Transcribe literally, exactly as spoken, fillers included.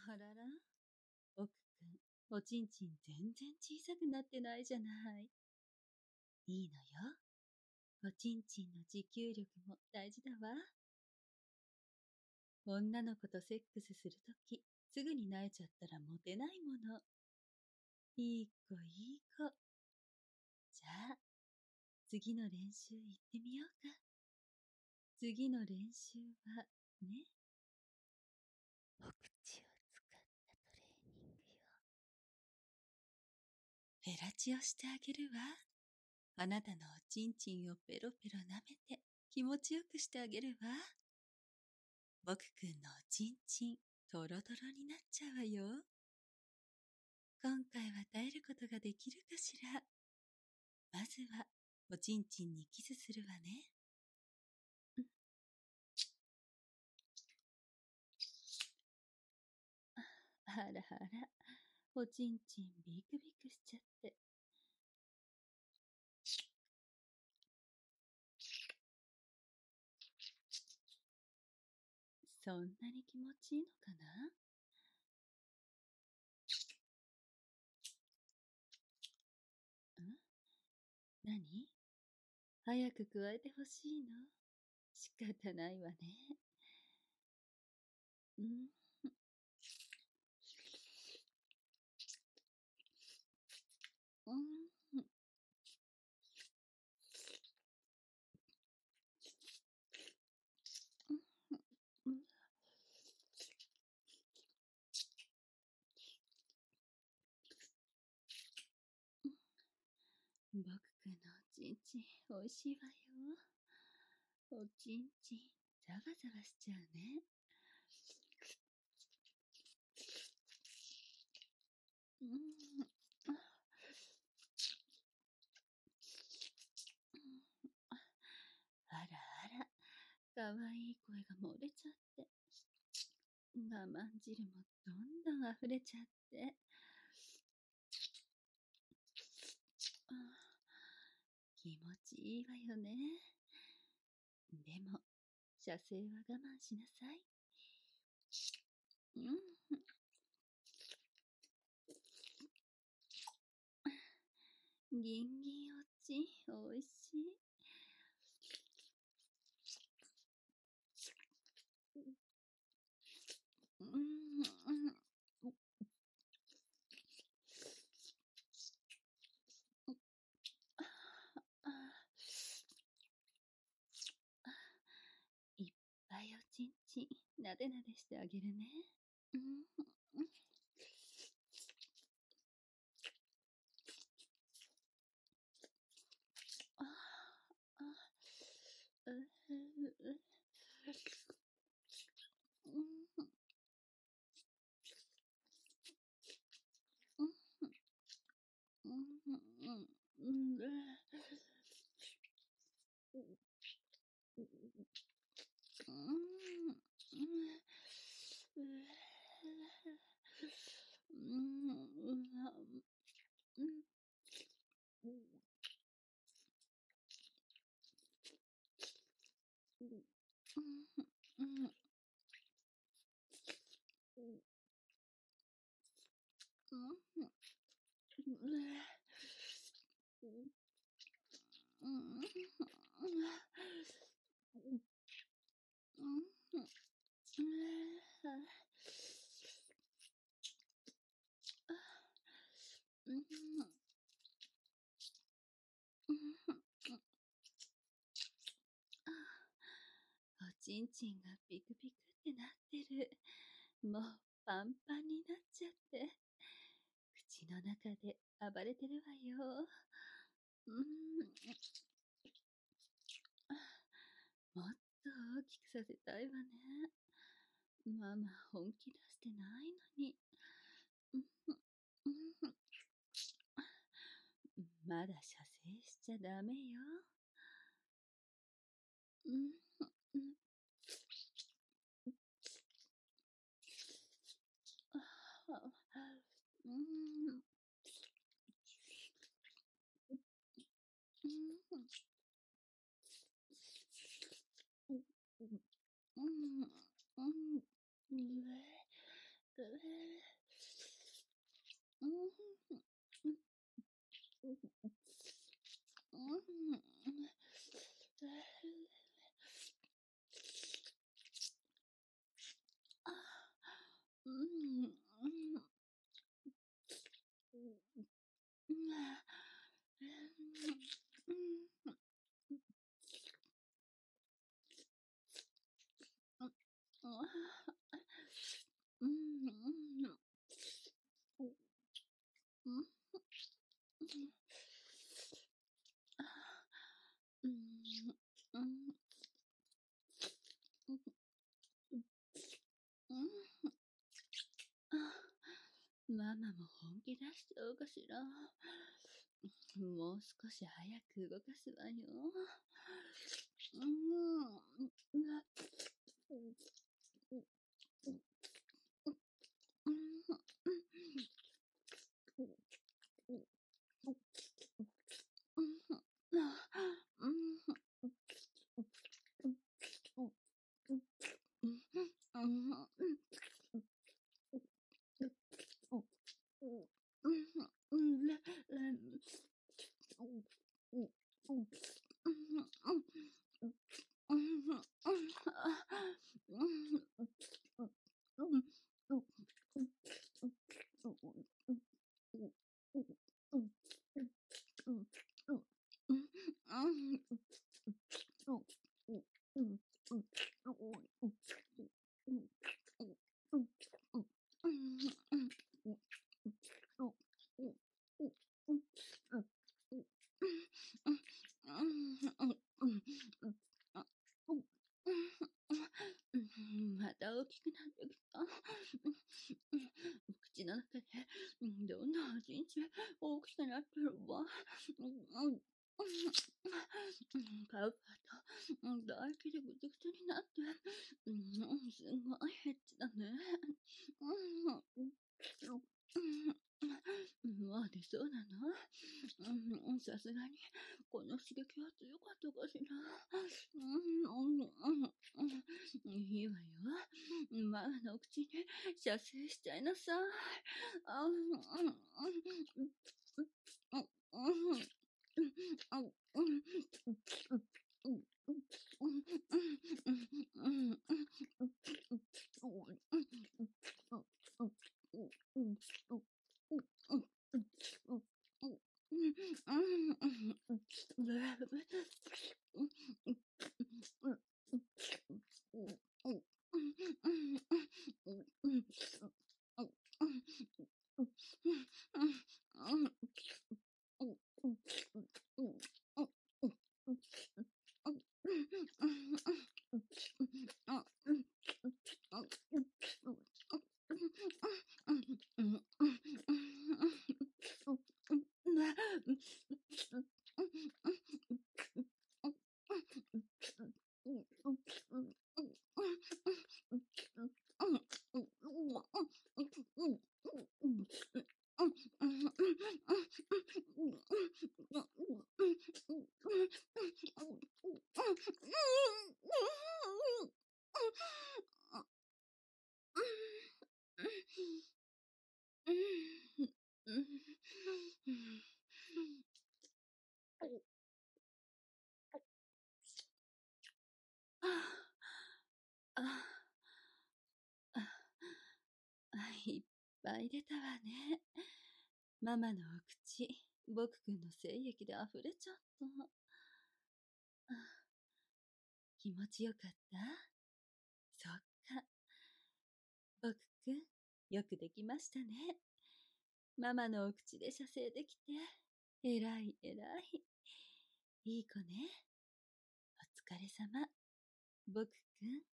あらら、奥くん、おちんちん全然小さくなってないじゃない。いいのよ。おちんちんの持久力も大事だわ。女の子とセックスするとき、すぐに萎えちゃったらモテないもの。いい子いい子。じゃあ、次の練習行ってみようか。次の練習は、ね。お口を使ったトレーニングよ。フェラチをしてあげるわ。あなたのおちんちんをペロペロ舐めて気持ちよくしてあげるわ。僕くんのおちんちん、トロトロになっちゃうわよ。今回は耐えることができるかしら。まずは、おちんちんにキスするわね。あらあら、おちんちんビクビクしちゃって。そんなに気持ちいいのかな？ん？何？早く加えてほしいの？仕方ないわね。うん。うん。うん。僕くんのおちんちん、おいしいわよ。おちんちん、ザバザバしちゃうね。うん。あらあら、かわいい声が漏れちゃって。我慢汁もどんどん溢れちゃって。あ、気持ちいいわよね。でも、射精は我慢しなさい。うん。ギンギンおち、おいしい。うん。いっぱいおちんちん、なでなでしてあげるね。うん。ああ、う、う、うん。うん。うん。うん。おちんちんがピクピクってなってる。もうパンパンになっちゃって。口の中で暴れてるわよ。うん。もっと大きくさせたいわね。ママ本気出してないのに。まだ射精しちゃダメよ。うん。うん。うん。うん。 ママも本気出しちゃおうかしら。もう少し早く動かすわよ。うん。また大きくなってきた。口の中でどんどん一日大きくなってるわ。パウパーと唾液でぐつぐつになって、すごいヘッチだね。もう出そうなの？さすがにこの刺激は強かったかしら。いいわよ。ママのお口に射精しちゃいなさい。いっぱい出たわね。ママのお口、僕くんの精液で溢れちゃった。気持ちよかった？そっか。僕くん、よくできましたね。ママのお口で射精できて、えらいえらい。いい子ね。お疲れ様。僕くん。